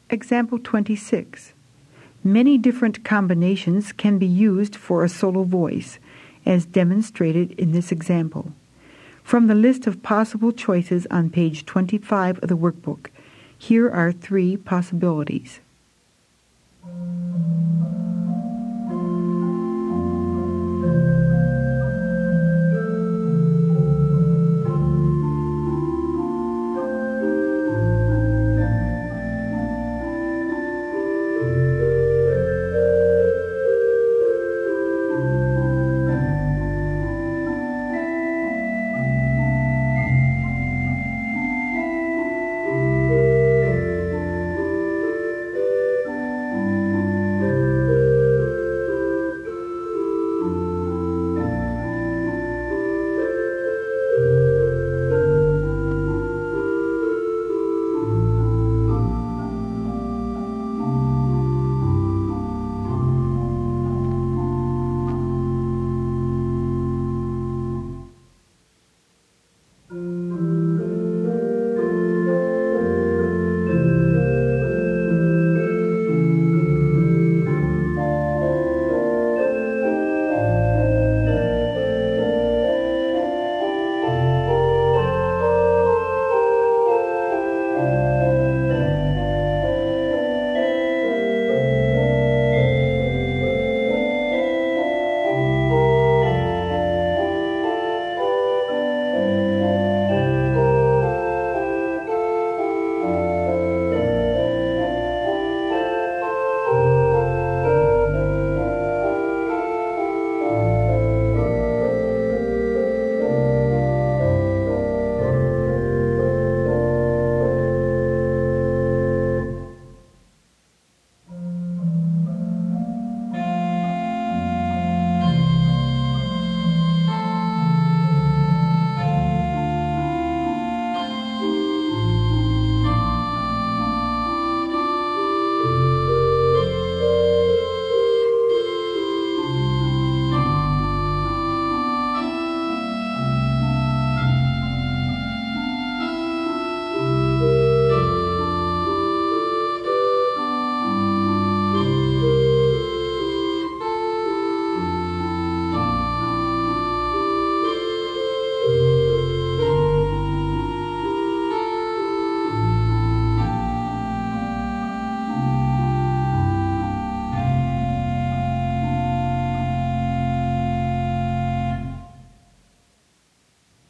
Example 26. Many different combinations can be used for a solo voice, as demonstrated in this example. From the list of possible choices on page 25 of the workbook, here are 3 possibilities.